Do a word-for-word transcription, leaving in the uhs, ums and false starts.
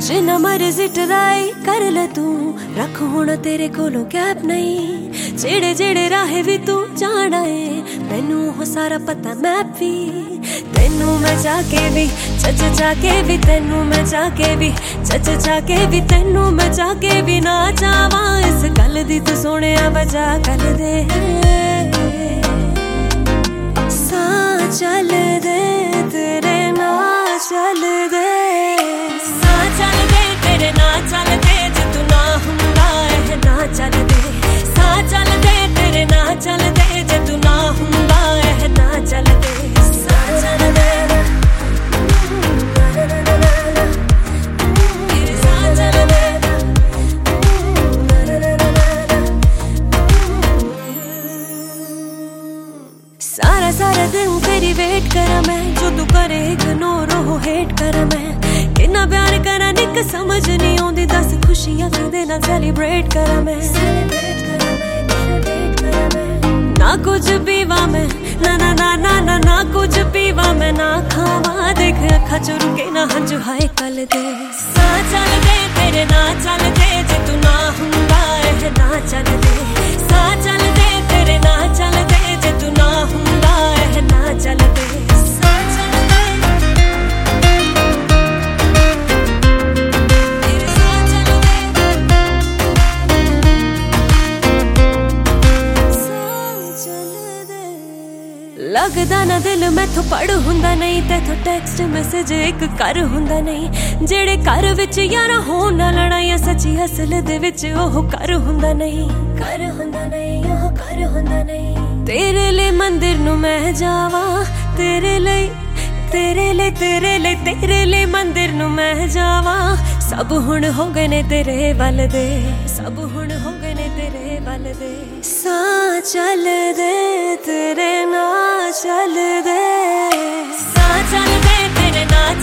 जिन्ना मर्जी ट्राई कर ले तू, रख हुण तेरे कोलों गैप नहीं। जेड़े जेड़े राहे भी तू जाना है, मैनू हो सारा पता मैप भी। तेनू मैं जाके भी चच जाके भी, तेनू मैं जाके भी चच जाके भी, तेनू मैं जाके भी ना जावा। इस गल दी तू सोने वजह कर दे, सा चल दे तेरे ना चल दे, सा चल दे तेरे ना चल दे, जे तू ना हुंदा है ना चल दे। सा चल दे तेरे ना चल दे, जे तू ना हुंदा है ना चल दे। सा चल दे सारा सारा दिन तेरी वेट करा मैं, जो तू करे इग्नोर हो हेट करा मैं। कितना प्यार करा निक समझ नहीं आउंदी, दस खुशियां दे ना सेलिब्रेट करा मैं। ना कुछ पीवा मैं, ना ना ना ना ना ना कुछ पीवा मैं, ना खावा देख अखा चो रुके ना हंजू हाय कल दे। सा चल दे तेरे ना चल दे, जे तू ना हुंदा है ना चल दे। सा चल दे तेरे ना चल दे, जे तू ना हुंदा है ना चल दे। सा चल दे तेरे सा चल दे, सा चल दे। लगदा ना दिल मैथों पढ़ हुंदा नहीं, तेथों टैक्सट मैसेज एक कर हुंदा नहीं। जेड़े घर विच यारा होण ना लड़ाइयां, सच्ची असल दे विच ओह कर हुंदा नहीं। कर हुंदा नहीं ओह कर हुंदा नहीं। तेरे लिए मंदिर नू मैं जावा, तेरे लिए तेरे लिए तेरे लिए तेरे लिए मंदिर नू मैं जावा। सब हुण हो गए ने तेरे वल दे, सब हुण हो गए ने तेरे वल दे। सा चल दे तेरे ना चल दे, सा चल दे तेरे ना